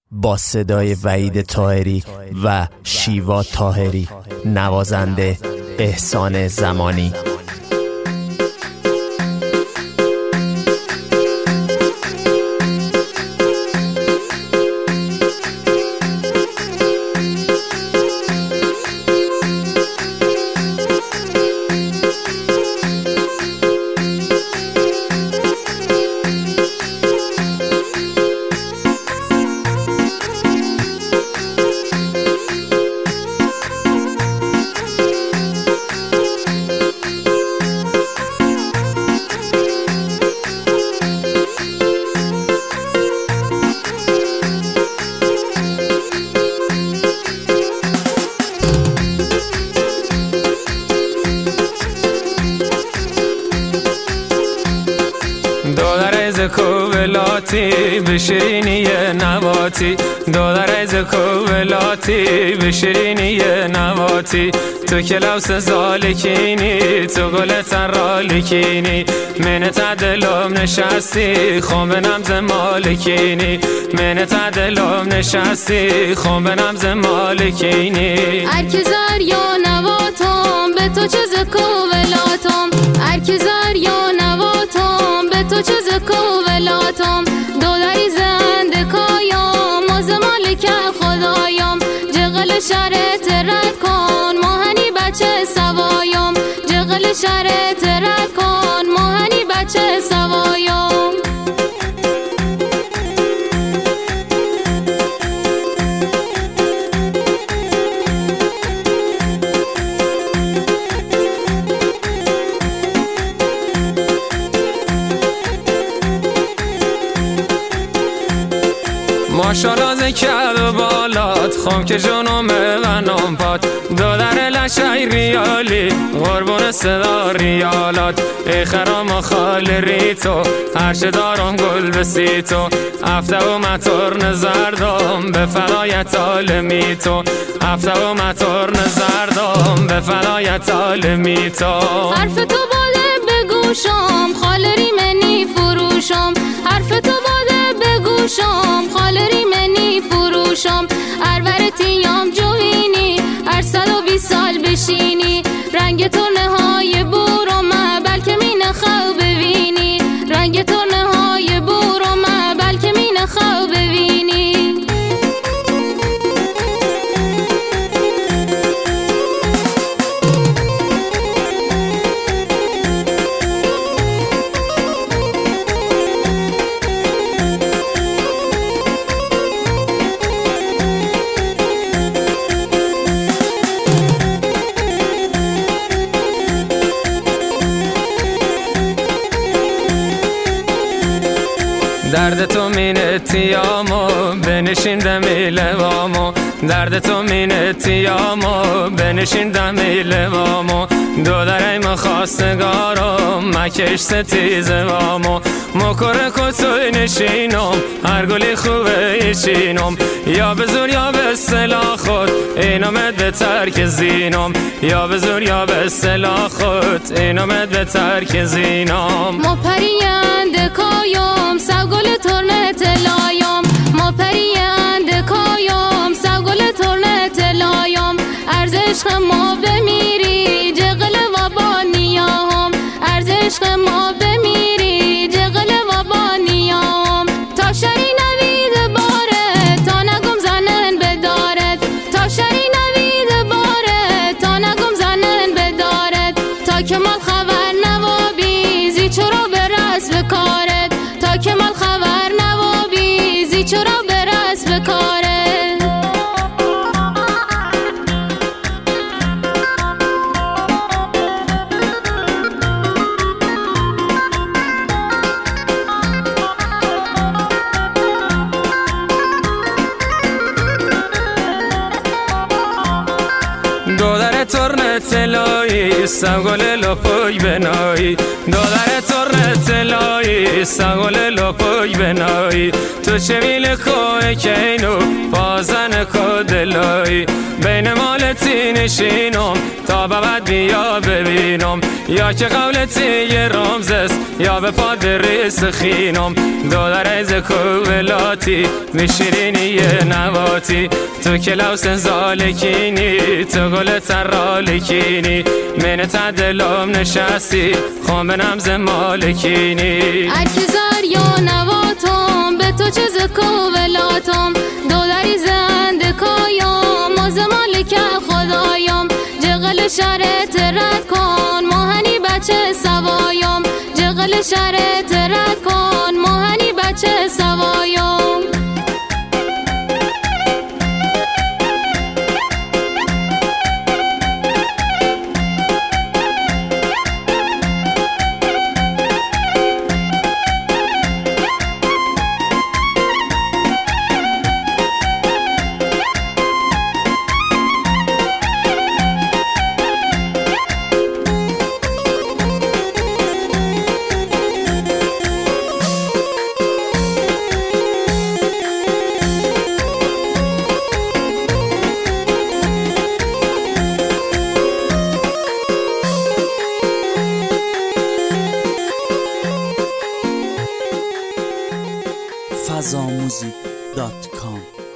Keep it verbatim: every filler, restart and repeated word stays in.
با صدای وحید طاهری و شیوا طاهری، نوازنده احسان زمانی. کوولاتی به شیرینی نواتی، دو درز کوولاتی به شیرینی نواتی. تو کلاوس زالکینی، تو گل ترالکینی، من تعدلم نشستی خون به نمز مالکینی، من تعدلم نشستی خون به نمز مالکینی. ارکزار یا نواتم به تو چه کوولاتم، ارکزار یا نواتم به تو چه کوولاتم. دو دری زنده کایم ماز مالک خدایم، جغل شرط رد کن ماهنی بچه سوایم، جغل شرط رد کن ماهنی بچه سوایم. ماشالله کرد و بالات خم که جنومه و نامپات، دو در لشای ریالی قربون صدا ریالات. ای خرام و خال ریتو هرچه دارم گل بسی تو، افته و مطور نزردم به فلایت عالمی تو، افته و مطور نزردم به فلایت عالمی تو. حرف تو باده بگوشم خال ریمنی فروشم، حرف تو باده بگوشم خال ریمنی فروشم. ارورتیام جوینی هر صد و بیست سال بشینی، رنگ تو نهای بورم بلکه می نخو ببینی، رنگ تو نهای بورم بلکه می نخو ببینی. درد تو مینتیامو بنشین دمی لوامو، درد تو مینتیامو بنشین دمی لوامو. دو درای مخواستگارم مکش ستیز وامو، مکره کتوی نشینم هر گلی خوبه ایچینم. یا به زور یا به اصطلاح خود اینامد به ترک زینم، یا به زور یا به اصطلاح خود اینامد به ترک زینم. ما پریند کایم سوگل ترنه تلایم، ما پریند کایم سوگل ترنه تلایم. ارز عشق ما بمیری جغل و با نیام، ارز عشق ما بمیری جغل و با نیام. تا شری نوید باره تا نگم زنن بدارد، تا شری نوید باره تا نگم زنن بدارد. تا که مال خبر نوابی زی چرا برس بکارد، تا که مال خبر نوابی زی چرا برس بکارد. دو در ترن تلایی سوگل لپوی بنایی، دو در ترن تلایی سوگل لپوی بنایی. تو چه میل کوه که اینو نازن کدلایی بین مالتی نشینم تا بعد بیا ببینم یا که قولتی یه رمزست یا به پادریس خینم دو در از کولاتی میشیرینی یه نواتی تو کلاوس زالکینی تو گل ترالکینی من تدلم نشستی خون به نمز مالکینی اکزار یا نواتم به تو چیز کوولاتم دو دری زنده کایم از مالک خدایم جغل شرط رد کن ماهنی بچه سوایم جغل شرط رد کن ماهنی بچه سوایم فضاموزیک دات کام